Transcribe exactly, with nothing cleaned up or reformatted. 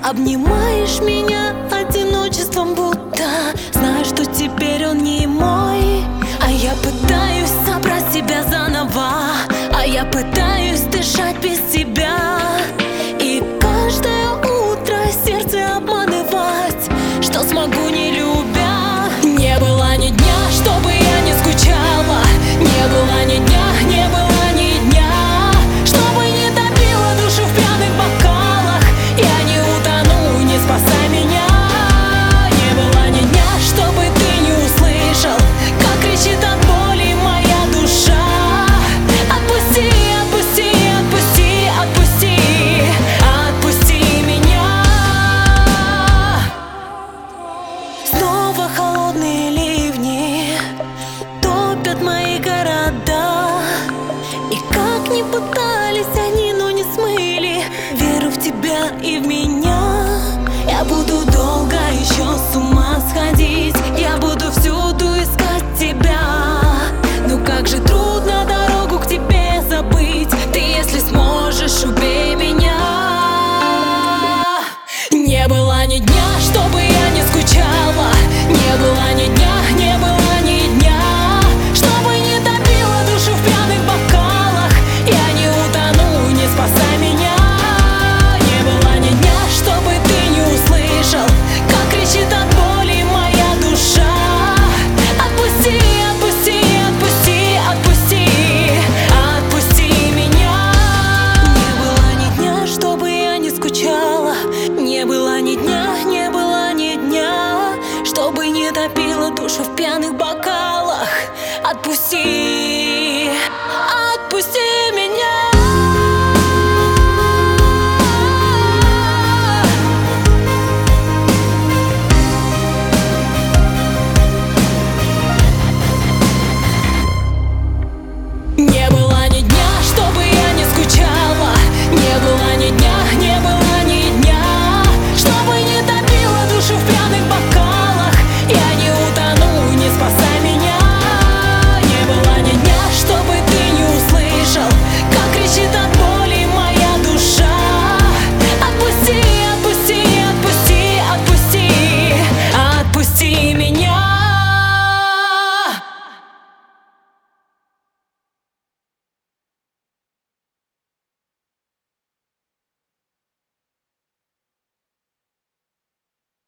Обнимаешь меня одиночеством, будто знаешь, что теперь он не мой. А я пытаюсь собрать себя заново, а я пытаюсь дышать без тебя. И каждое утро сердце обманывать, что смогу, не любя. Не было ни дня, чтобы я не скучала. Не было ни дня, не было ни дня, чтобы не топила душу в пьяных бокалах. Я не утону, не спасай меня. Не было ни дня, чтобы ты не услышал, как кричит от боли моя душа. Отпусти, отпусти, отпусти, отпусти, отпусти меня. Снова холодные ливни топят мои города. И как ни пытались они, но не смыли веру в тебя и в меня. Я буду долго еще с ума сходить